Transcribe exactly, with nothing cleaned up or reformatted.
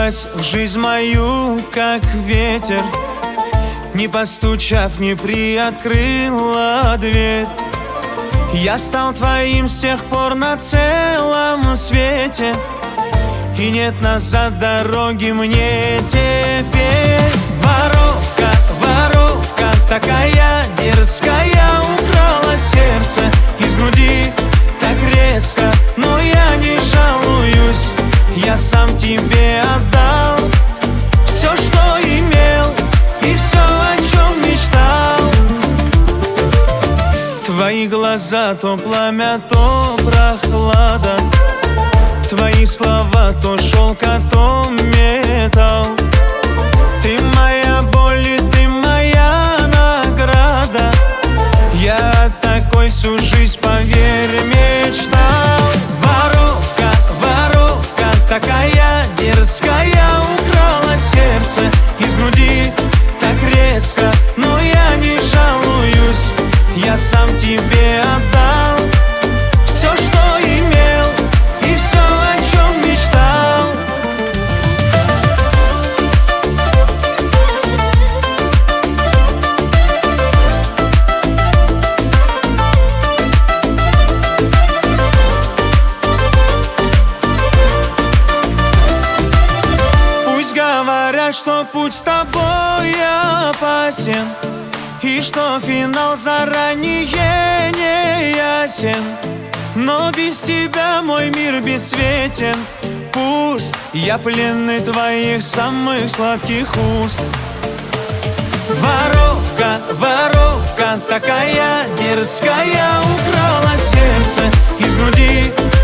ворвалась в жизнь мою, как ветер, не постучав, не приоткрыла дверь. Я стал твоим с тех пор на целом свете, и нет назад дороги мне теперь. Воровка, воровка, такая дерзкая, украла сердце из груди так резко. Но я не жалуюсь, я сам тебе отдал все, что имел, и все, о чем мечтал. Твои глаза то пламя, то прохлада, твои слова то шелк, а то металл. Ты моя боль, и ты моя награда. Я такой всю жизнь, поверь, мечтал. Воровка, воровка, такая дерзкая, украла сердце из груди так резко. Но я не жалуюсь, я сам тебе отдал все, что имел, и все, о чем мечтал. Пусть говорят, что путь с тобой опасен, и что финал заранее не ясен. Но без тебя мой мир бесцветен, пуст. Я пленный твоих самых сладких уст. Воровка, воровка, такая дерзкая, украла сердце из груди